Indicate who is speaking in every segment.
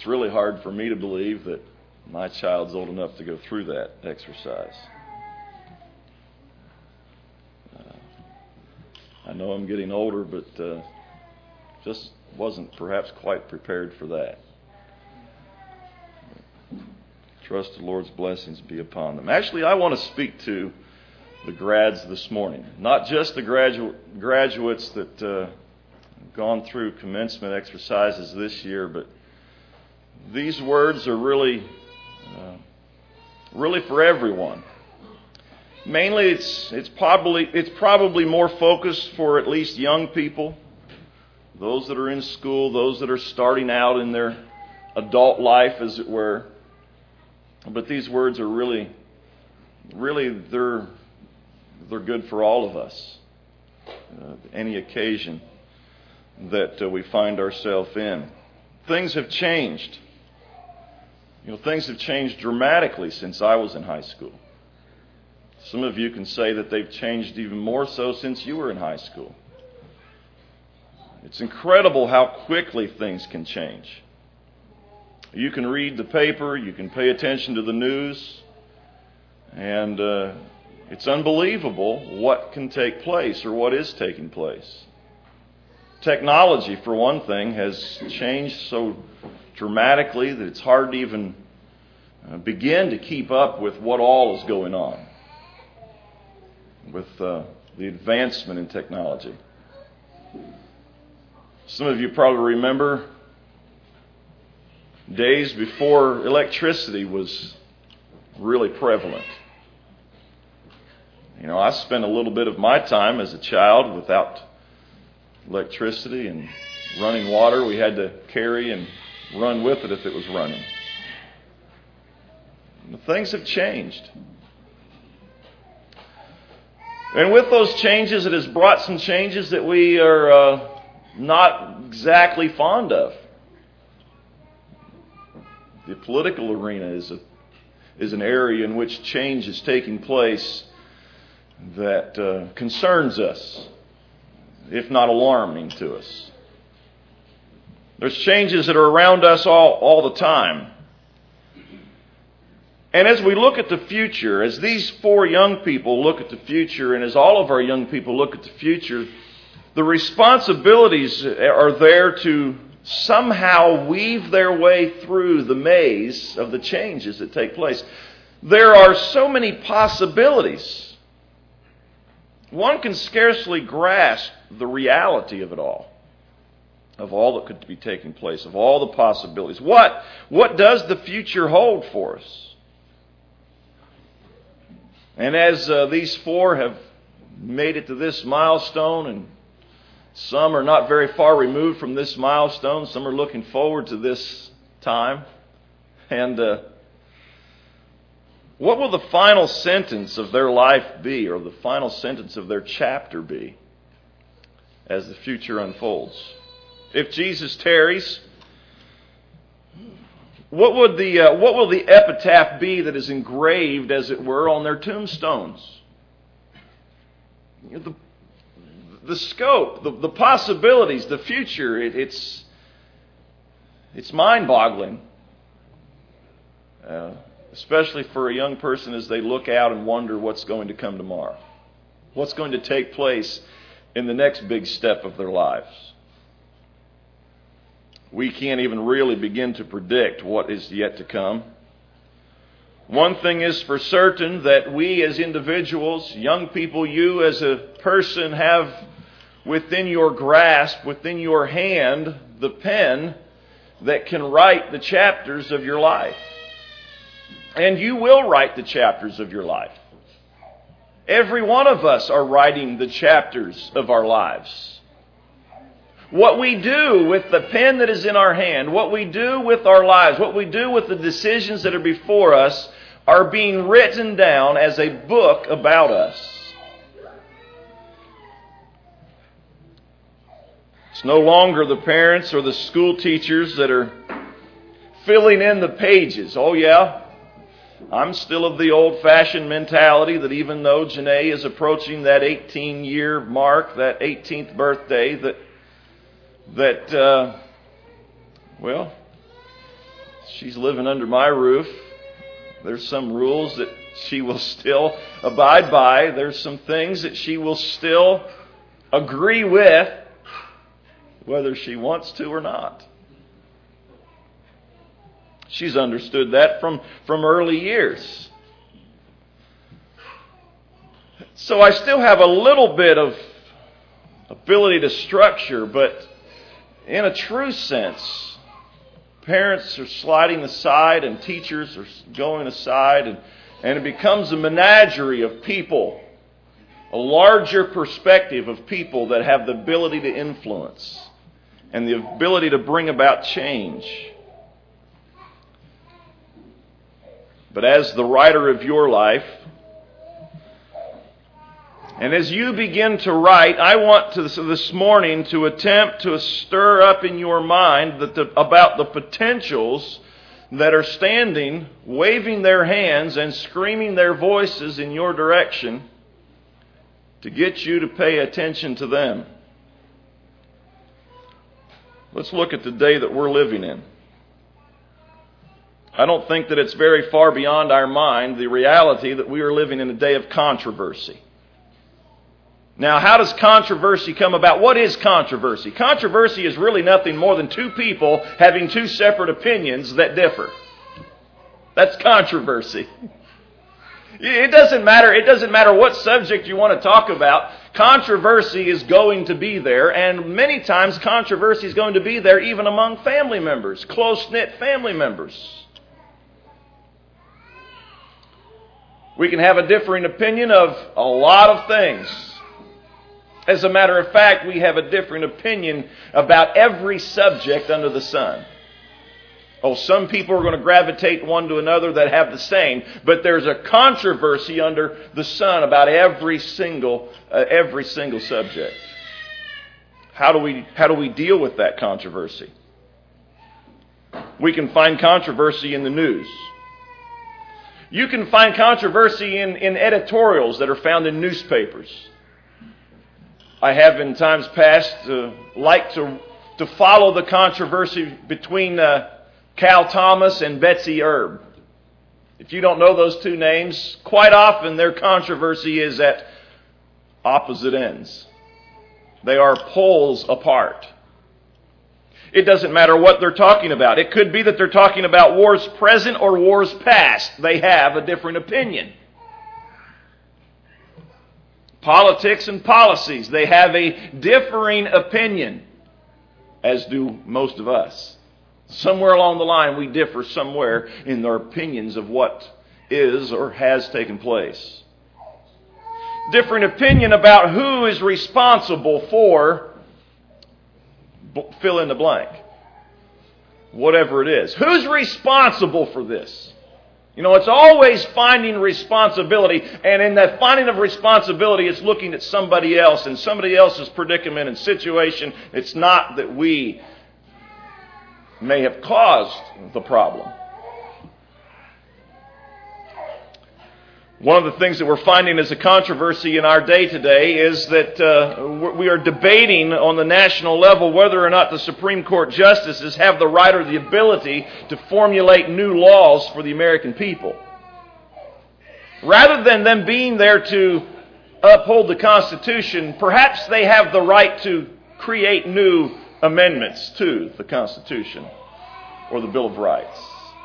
Speaker 1: It's really hard for me to believe that my child's old enough to go through that exercise. I know I'm getting older, but just wasn't perhaps quite prepared for that. Trust the Lord's blessings be upon them. Actually, I want to speak to the grads this morning. Not just the graduates that have gone through commencement exercises this year, but these words are really for everyone. Mainly, it's probably more focused for at least young people, those that are in school, those that are starting out in their adult life, as it were. But these words are really they're good for all of us, any occasion that we find ourselves in. Things have changed. Things have changed dramatically since I was in high school. Some of you can say that they've changed even more so since you were in high school. It's incredible how quickly things can change. You can read the paper, you can pay attention to the news, and it's unbelievable what can take place or what is taking place. Technology, for one thing, has changed so dramatically that it's hard to even begin to keep up with what all is going on with the advancement in technology. Some of you probably remember days before electricity was really prevalent. I spent a little bit of my time as a child without electricity and running water. We had to carry and run with it if it was running. Things have changed. And with those changes, it has brought some changes that we are not exactly fond of. The political arena is an area in which change is taking place that concerns us, if not alarming to us. There's changes that are around us all the time. And as we look at the future, as these four young people look at the future, and as all of our young people look at the future, the responsibilities are there to somehow weave their way through the maze of the changes that take place. There are so many possibilities. One can scarcely grasp the reality of it all, of all that could be taking place, of all the possibilities. What does the future hold for us? And as these four have made it to this milestone, and some are not very far removed from this milestone, some are looking forward to this time. And what will the final sentence of their life be, or the final sentence of their chapter be, as the future unfolds? If Jesus tarries, what will the epitaph be that is engraved, as it were, on their tombstones? The scope, the possibilities, the future, it's mind-boggling. Especially for a young person as they look out and wonder what's going to come tomorrow. What's going to take place in the next big step of their lives. We can't even really begin to predict what is yet to come. One thing is for certain, that we as individuals, young people, you as a person, have within your grasp, within your hand, the pen that can write the chapters of your life. And you will write the chapters of your life. Every one of us are writing the chapters of our lives. What we do with the pen that is in our hand, what we do with our lives, what we do with the decisions that are before us, are being written down as a book about us. It's no longer the parents or the school teachers that are filling in the pages. Oh yeah, I'm still of the old-fashioned mentality that even though Janae is approaching that 18-year mark, that 18th birthday, She's living under my roof. There's some rules that she will still abide by. There's some things that she will still agree with, whether she wants to or not. She's understood that from early years. So I still have a little bit of ability to structure, but in a true sense, parents are sliding aside and teachers are going aside, and it becomes a menagerie of people, a larger perspective of people that have the ability to influence and the ability to bring about change. But as the writer of your life, and as you begin to write, I want to this morning to attempt to stir up in your mind about the potentials that are standing, waving their hands and screaming their voices in your direction to get you to pay attention to them. Let's look at the day that we're living in. I don't think that it's very far beyond our mind the reality that we are living in a day of controversy. Now, how does controversy come about? What is controversy? Controversy is really nothing more than two people having two separate opinions that differ. That's controversy. It doesn't matter what subject you want to talk about. Controversy is going to be there, and many times controversy is going to be there even among family members, close-knit family members. We can have a differing opinion of a lot of things. As a matter of fact, we have a different opinion about every subject under the sun. Oh, some people are going to gravitate one to another that have the same, but there's a controversy under the sun about every single subject. How do we deal with that controversy? We can find controversy in the news. You can find controversy in editorials that are found in newspapers. I have in times past liked to follow the controversy between Cal Thomas and Betsy Erb. If you don't know those two names, quite often their controversy is at opposite ends. They are poles apart. It doesn't matter what they're talking about. It could be that they're talking about wars present or wars past. They have a different opinion. Politics and policies, they have a differing opinion, as do most of us. Somewhere along the line, we differ somewhere in our opinions of what is or has taken place. Different opinion about who is responsible for fill in the blank. Whatever it is. Who's responsible for this? You know, it's always finding responsibility, and in that finding of responsibility, it's looking at somebody else and somebody else's predicament and situation. It's not that we may have caused the problem. One of the things that we're finding as a controversy in our day today is that we are debating on the national level whether or not the Supreme Court justices have the right or the ability to formulate new laws for the American people. Rather than them being there to uphold the Constitution, perhaps they have the right to create new amendments to the Constitution or the Bill of Rights.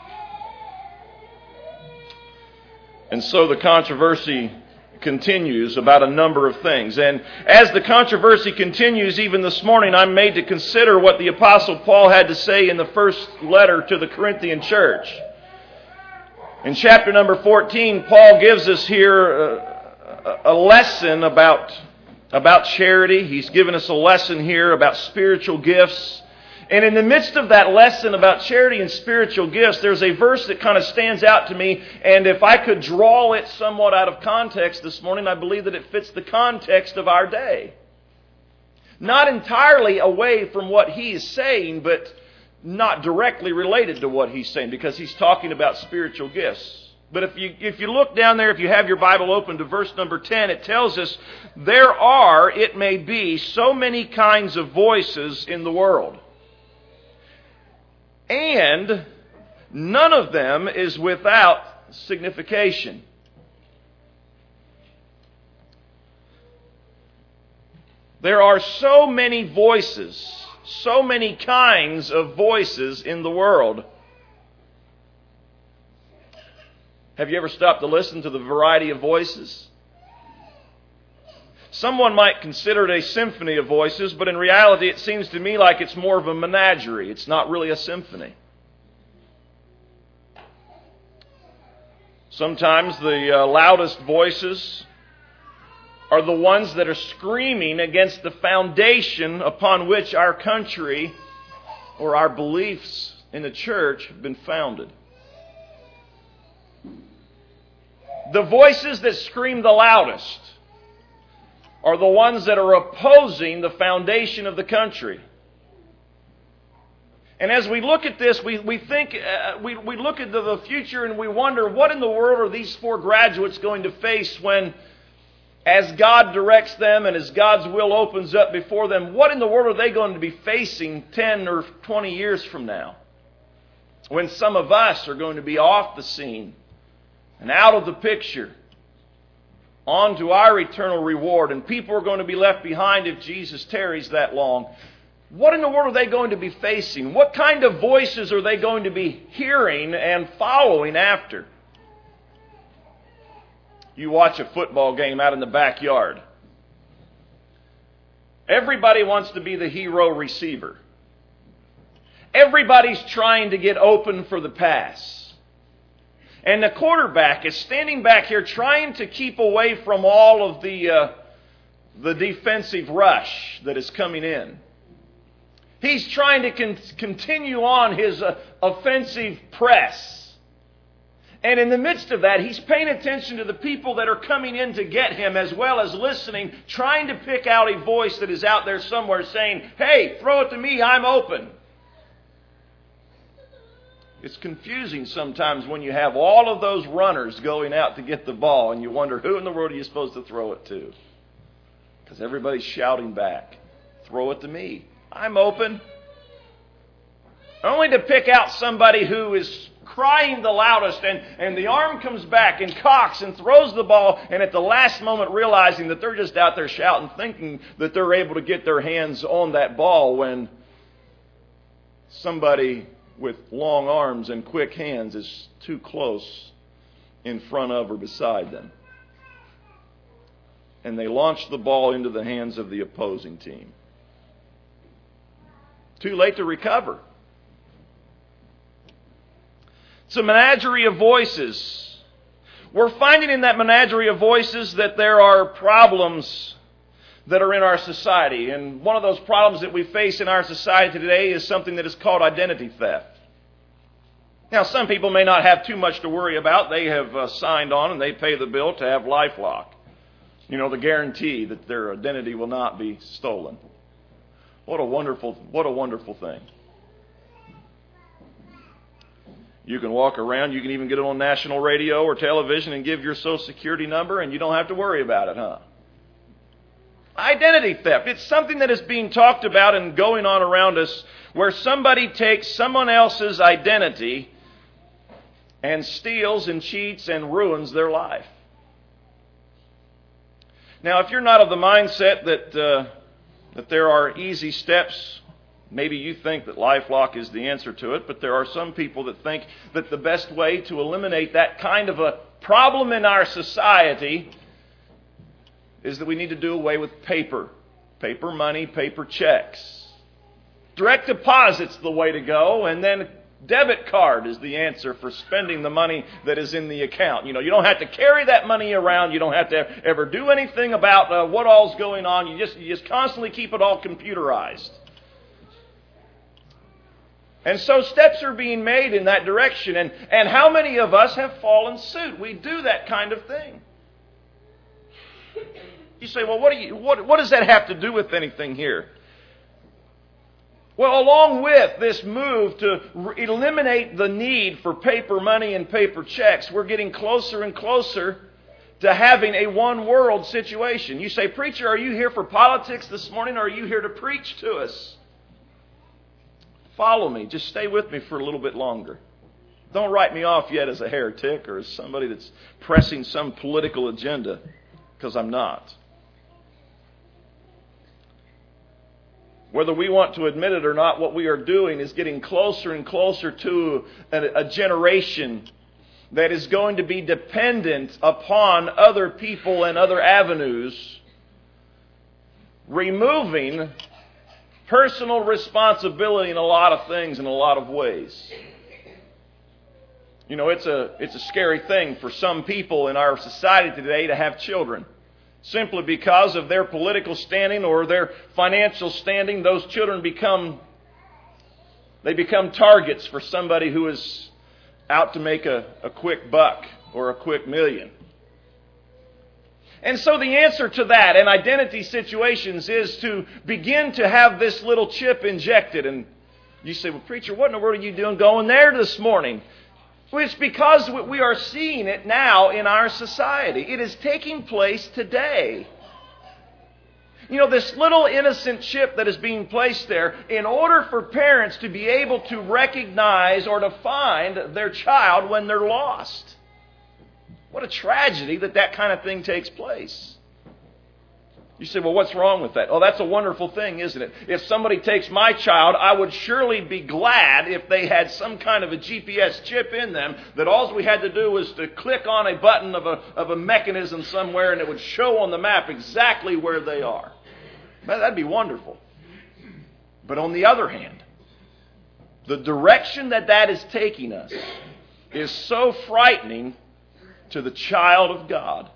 Speaker 1: And so the controversy continues about a number of things. And as the controversy continues, even this morning, I'm made to consider what the Apostle Paul had to say in the first letter to the Corinthian church. In chapter number 14, Paul gives us here a lesson about charity. He's given us a lesson here about spiritual gifts. And in the midst of that lesson about charity and spiritual gifts, there's a verse that kind of stands out to me. And if I could draw it somewhat out of context this morning, I believe that it fits the context of our day. Not entirely away from what he is saying, but not directly related to what he's saying, because he's talking about spiritual gifts. But if you look down there, if you have your Bible open to verse number 10, it tells us, there are, it may be, so many kinds of voices in the world. And none of them is without signification. There are so many voices, so many kinds of voices in the world. Have you ever stopped to listen to the variety of voices? Someone might consider it a symphony of voices, but in reality it seems to me like it's more of a menagerie. It's not really a symphony. Sometimes the loudest voices are the ones that are screaming against the foundation upon which our country or our beliefs in the church have been founded. The voices that scream the loudest are the ones that are opposing the foundation of the country. And as we look at this, we think, we look at the future and we wonder, what in the world are these four graduates going to face when, as God directs them and as God's will opens up before them, what in the world are they going to be facing 10 or 20 years from now? When some of us are going to be off the scene and out of the picture, on to our eternal reward, and people are going to be left behind if Jesus tarries that long. What in the world are they going to be facing? What kind of voices are they going to be hearing and following after? You watch a football game out in the backyard. Everybody wants to be the hero receiver. Everybody's trying to get open for the pass. And the quarterback is standing back here trying to keep away from all of the defensive rush that is coming in. He's trying to continue on his offensive press. And in the midst of that, he's paying attention to the people that are coming in to get him, as well as listening, trying to pick out a voice that is out there somewhere saying, "Hey, throw it to me, I'm open." It's confusing sometimes when you have all of those runners going out to get the ball and you wonder, who in the world are you supposed to throw it to? Because everybody's shouting back, "Throw it to me, I'm open." Only to pick out somebody who is crying the loudest, and the arm comes back and cocks and throws the ball, and at the last moment realizing that they're just out there shouting, thinking that they're able to get their hands on that ball, when somebody with long arms and quick hands is too close in front of or beside them. And they launch the ball into the hands of the opposing team. Too late to recover. It's a menagerie of voices. We're finding in that menagerie of voices that there are problems that are in our society. And one of those problems that we face in our society today is something that is called identity theft. Now, some people may not have too much to worry about. They have signed on and they pay the bill to have LifeLock. You know, the guarantee that their identity will not be stolen. What a wonderful thing. You can walk around, you can even get it on national radio or television and give your Social Security number and you don't have to worry about it, huh? Identity theft. It's something that is being talked about and going on around us, where somebody takes someone else's identity and steals and cheats and ruins their life. Now, if you're not of the mindset that there are easy steps, maybe you think that LifeLock is the answer to it, but there are some people that think that the best way to eliminate that kind of a problem in our society is that we need to do away with paper money, paper checks. Direct deposit's the way to go, and then debit card is the answer for spending the money that is in the account. You know, you don't have to carry that money around. You don't have to ever do anything about what all's going on. You just constantly keep it all computerized. And so steps are being made in that direction. And how many of us have fallen suit? We do that kind of thing. You say, well, what does that have to do with anything here? Well, along with this move to eliminate the need for paper money and paper checks, we're getting closer and closer to having a one world situation. You say, preacher, are you here for politics this morning, or are you here to preach to us? Follow me. Just stay with me for a little bit longer. Don't write me off yet as a heretic or as somebody that's pressing some political agenda, because I'm not. Whether we want to admit it or not, what we are doing is getting closer and closer to a generation that is going to be dependent upon other people and other avenues, removing personal responsibility in a lot of things, in a lot of ways. You know, it's a scary thing for some people in our society today to have children. Simply because of their political standing or their financial standing, those children become targets for somebody who is out to make a quick buck or a quick million. And so the answer to that in identity situations is to begin to have this little chip injected. And you say, well, preacher, what in the world are you doing going there this morning? Well, it's because we are seeing it now in our society. It is taking place today. You know, this little innocent chip that is being placed there, in order for parents to be able to recognize or to find their child when they're lost. What a tragedy that kind of thing takes place. You say, well, what's wrong with that? Oh, that's a wonderful thing, isn't it? If somebody takes my child, I would surely be glad if they had some kind of a GPS chip in them, that all we had to do was to click on a button of a mechanism somewhere and it would show on the map exactly where they are. That'd be wonderful. But on the other hand, the direction that is taking us is so frightening to the child of God.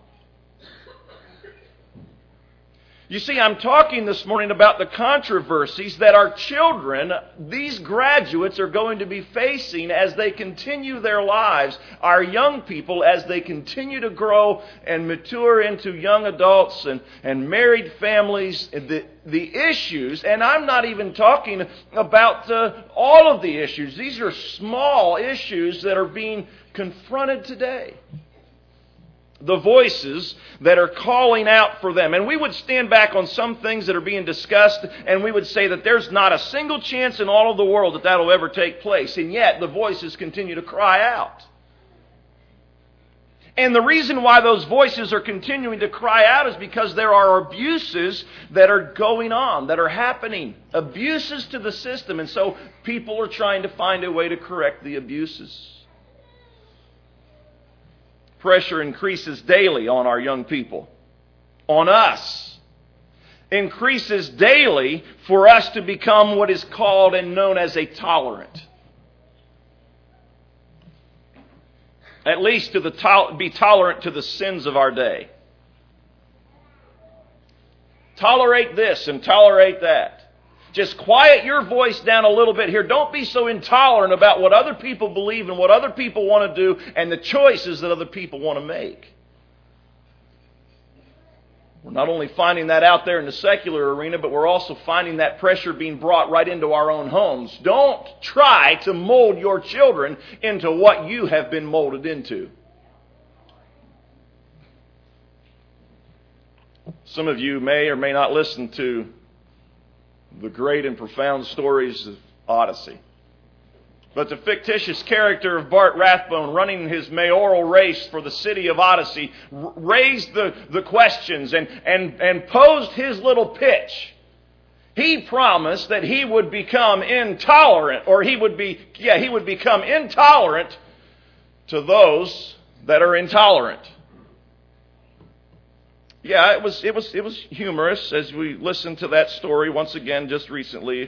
Speaker 1: You see, I'm talking this morning about the controversies that our children, these graduates, are going to be facing as they continue their lives. Our young people, as they continue to grow and mature into young adults and married families, the issues, and I'm not even talking about all of the issues. These are small issues that are being confronted today. The voices that are calling out for them. And we would stand back on some things that are being discussed, and we would say that there's not a single chance in all of the world that will ever take place. And yet, the voices continue to cry out. And the reason why those voices are continuing to cry out is because there are abuses that are going on, that are happening. Abuses to the system. And so people are trying to find a way to correct the abuses. Pressure increases daily on our young people, on us. Increases daily for us to become what is called and known as a tolerant. At least to be tolerant to the sins of our day. Tolerate this and tolerate that. Just quiet your voice down a little bit here. Don't be so intolerant about what other people believe and what other people want to do and the choices that other people want to make. We're not only finding that out there in the secular arena, but we're also finding that pressure being brought right into our own homes. Don't try to mold your children into what you have been molded into. Some of you may or may not listen to the great and profound stories of Odyssey. But the fictitious character of Bart Rathbone running his mayoral race for the city of Odyssey raised the questions and posed his little pitch. He promised that he would become intolerant, or he would become intolerant to those that are intolerant. Yeah, it was humorous as we listened to that story once again just recently.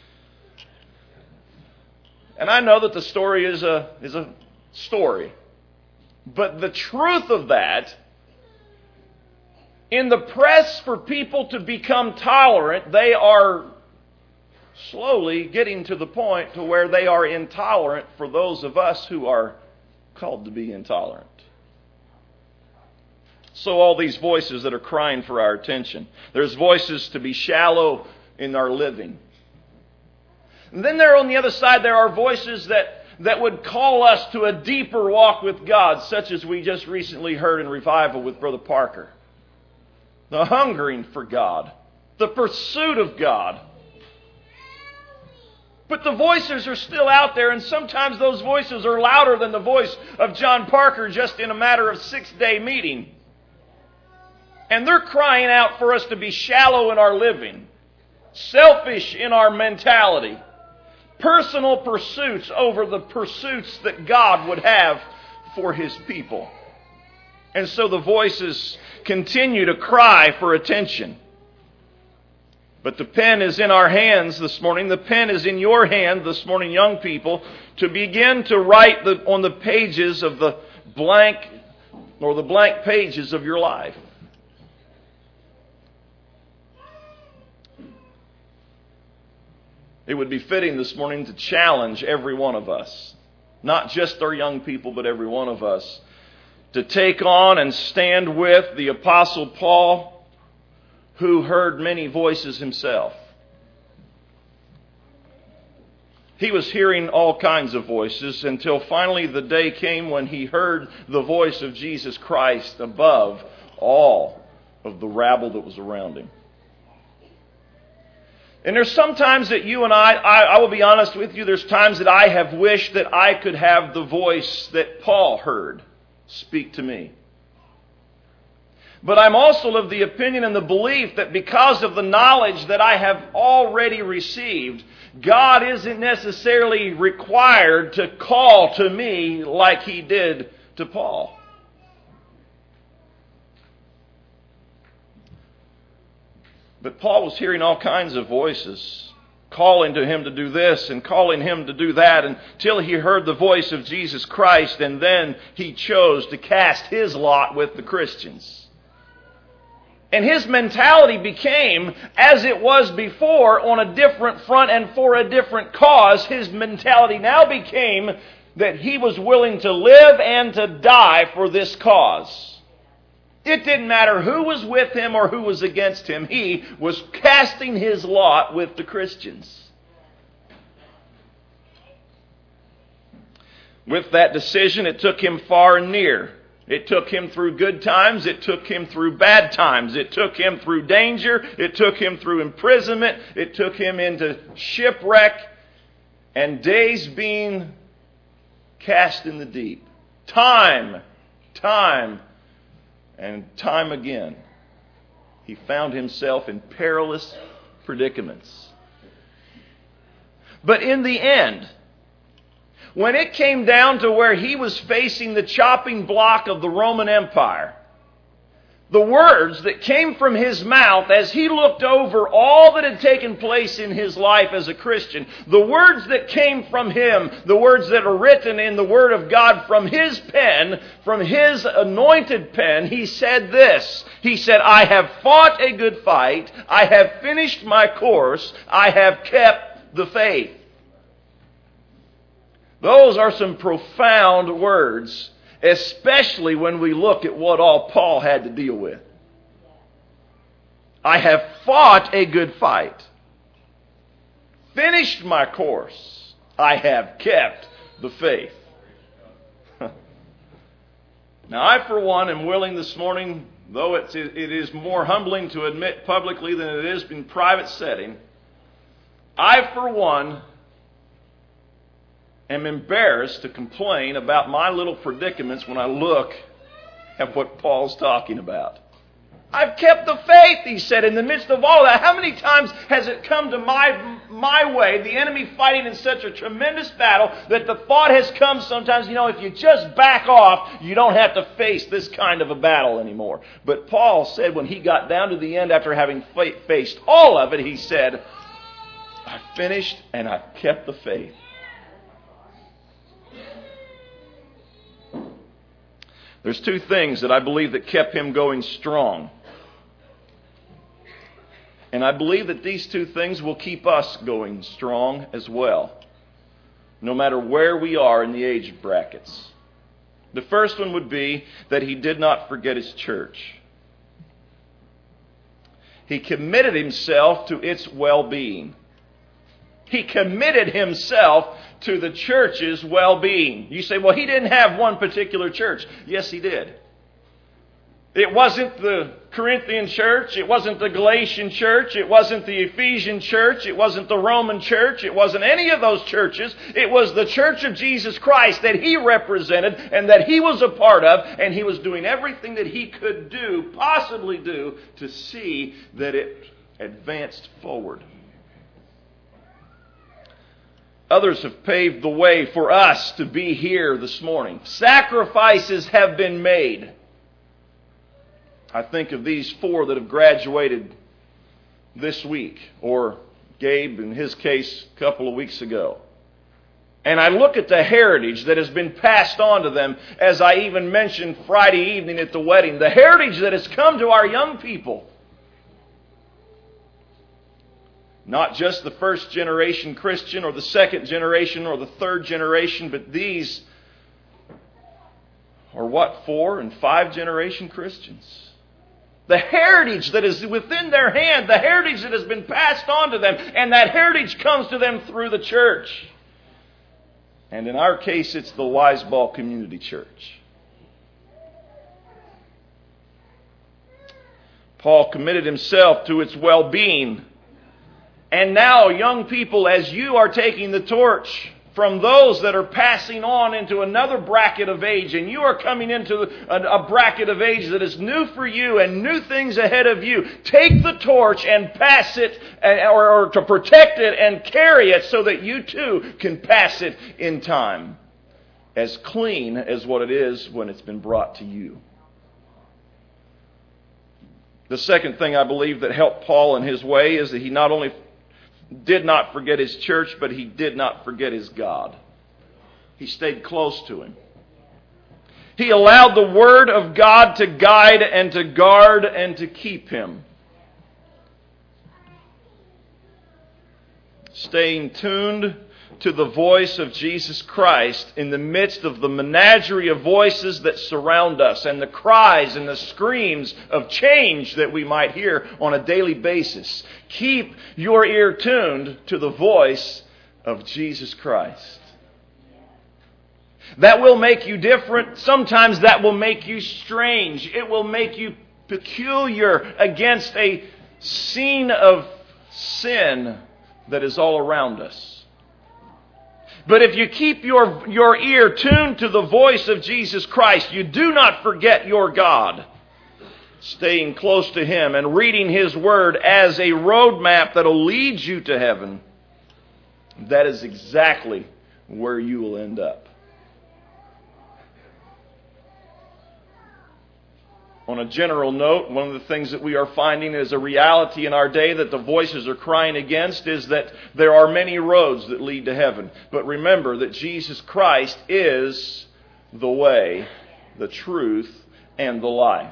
Speaker 1: And I know that the story is a story. But the truth of that, in the press for people to become tolerant, they are slowly getting to the point to where they are intolerant for those of us who are called to be intolerant. So all these voices that are crying for our attention. There's voices to be shallow in our living. And then there on the other side, there are voices that would call us to a deeper walk with God, such as we just recently heard in revival with Brother Parker. The hungering for God. The pursuit of God. But the voices are still out there, and sometimes those voices are louder than the voice of John Parker just in a matter of 6-day meeting. And they're crying out for us to be shallow in our living, selfish in our mentality, personal pursuits over the pursuits that God would have for His people. And so the voices continue to cry for attention. But the pen is in our hands this morning. The pen is in your hand this morning, young people, to begin to write on the pages of the blank pages of your life. It would be fitting this morning to challenge every one of us, not just our young people, but every one of us, to take on and stand with the Apostle Paul, who heard many voices himself. He was hearing all kinds of voices until finally the day came when he heard the voice of Jesus Christ above all of the rabble that was around him. And there's some times that you and I will be honest with you, there's times that I have wished that I could have the voice that Paul heard speak to me. But I'm also of the opinion and the belief that because of the knowledge that I have already received, God isn't necessarily required to call to me like He did to Paul. But Paul was hearing all kinds of voices, calling to him to do this and calling him to do that, until he heard the voice of Jesus Christ, and then he chose to cast his lot with the Christians. And his mentality became, as it was before, on a different front and for a different cause. His mentality now became that he was willing to live and to die for this cause. It didn't matter who was with him or who was against him. He was casting his lot with the Christians. With that decision, it took him far and near. It took him through good times. It took him through bad times. It took him through danger. It took him through imprisonment. It took him into shipwreck and days being cast in the deep. Time and time again, he found himself in perilous predicaments. But in the end, when it came down to where he was facing the chopping block of the Roman Empire, the words that came from his mouth as he looked over all that had taken place in his life as a Christian, the words that came from him, the words that are written in the Word of God from his pen, from his anointed pen, he said this. He said, "I have fought a good fight. I have finished my course. I have kept the faith." Those are some profound words, especially when we look at what all Paul had to deal with. I have fought a good fight, finished my course, I have kept the faith. Now, I, for one, am willing this morning, though it is more humbling to admit publicly than it is in private setting, I, for one, am embarrassed to complain about my little predicaments when I look at what Paul's talking about. I've kept the faith, he said, in the midst of all that. How many times has it come to my way, the enemy fighting in such a tremendous battle, that the thought has come sometimes, if you just back off, you don't have to face this kind of a battle anymore. But Paul said when he got down to the end after having faced all of it, he said, I've finished and I've kept the faith. There's two things that I believe that kept him going strong. And I believe that these two things will keep us going strong as well, no matter where we are in the age brackets. The first one would be that he did not forget his church. He committed himself to its well-being. He committed himself to the church's well-being. You say, well, he didn't have one particular church. Yes, he did. It wasn't the Corinthian church. It wasn't the Galatian church. It wasn't the Ephesian church. It wasn't the Roman church. It wasn't any of those churches. It was the church of Jesus Christ that He represented and that He was a part of. And He was doing everything that He could do, possibly do, to see that it advanced forward. Others have paved the way for us to be here this morning. Sacrifices have been made. I think of these 4 that have graduated this week, or Gabe, in his case, a couple of weeks ago. And I look at the heritage that has been passed on to them, as I even mentioned Friday evening at the wedding, the heritage that has come to our young people. Not just the first generation Christian or the second generation or the third generation, but these are 4 and 5 generation Christians. The heritage that is within their hand, the heritage that has been passed on to them, and that heritage comes to them through the church. And in our case, it's the Wiseball Community Church. Paul committed himself to its well-being. And now, young people, as you are taking the torch from those that are passing on into another bracket of age, and you are coming into a bracket of age that is new for you and new things ahead of you, take the torch and pass it, or to protect it and carry it so that you too can pass it in time, as clean as what it is when it's been brought to you. The second thing I believe that helped Paul in his way is that he not only did not forget his church, but he did not forget his God. He stayed close to Him. He allowed the Word of God to guide and to guard and to keep him. Staying tuned to the voice of Jesus Christ in the midst of the menagerie of voices that surround us and the cries and the screams of change that we might hear on a daily basis. Keep your ear tuned to the voice of Jesus Christ. That will make you different. Sometimes that will make you strange. It will make you peculiar against a scene of sin that is all around us. But if you keep your ear tuned to the voice of Jesus Christ, you do not forget your God. Staying close to Him and reading His Word as a roadmap that will lead you to heaven, that is exactly where you will end up. On a general note, one of the things that we are finding is a reality in our day that the voices are crying against is that there are many roads that lead to heaven. But remember that Jesus Christ is the way, the truth, and the life.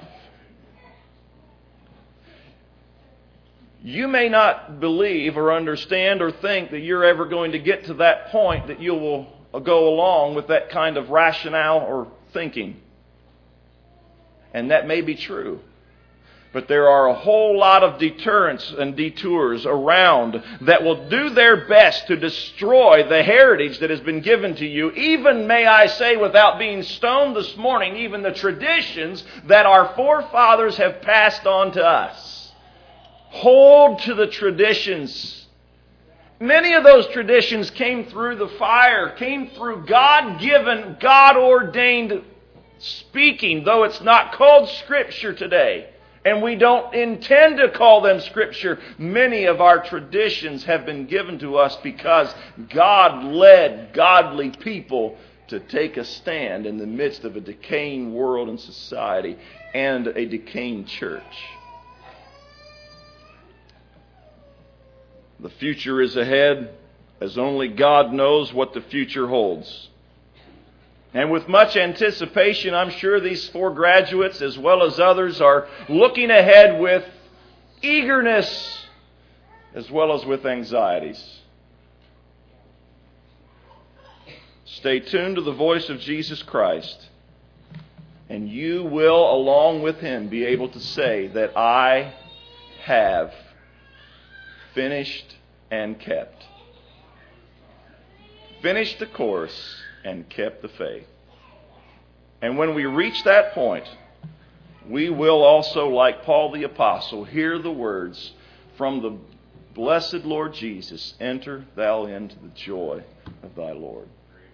Speaker 1: You may not believe or understand or think that you're ever going to get to that point that you will go along with that kind of rationale or thinking. And that may be true. But there are a whole lot of deterrents and detours around that will do their best to destroy the heritage that has been given to you. Even, may I say, without being stoned this morning, even the traditions that our forefathers have passed on to us. Hold to the traditions. Many of those traditions came through the fire, came through God-given, God-ordained speaking, though it's not called Scripture today. And we don't intend to call them Scripture. Many of our traditions have been given to us because God led godly people to take a stand in the midst of a decaying world and society and a decaying church. The future is ahead, as only God knows what the future holds. And with much anticipation, I'm sure these 4 graduates, as well as others, are looking ahead with eagerness as well as with anxieties. Stay tuned to the voice of Jesus Christ, and you will, along with Him, be able to say that I have finished and kept. Finished the course and kept the faith. And when we reach that point, we will also, like Paul the Apostle, hear the words from the blessed Lord Jesus, enter thou into the joy of thy Lord.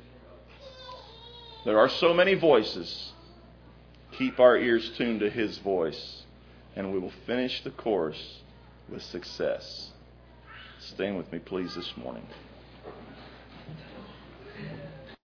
Speaker 1: There are so many voices. Keep our ears tuned to His voice, and we will finish the course with success. Stand with me, please, this morning.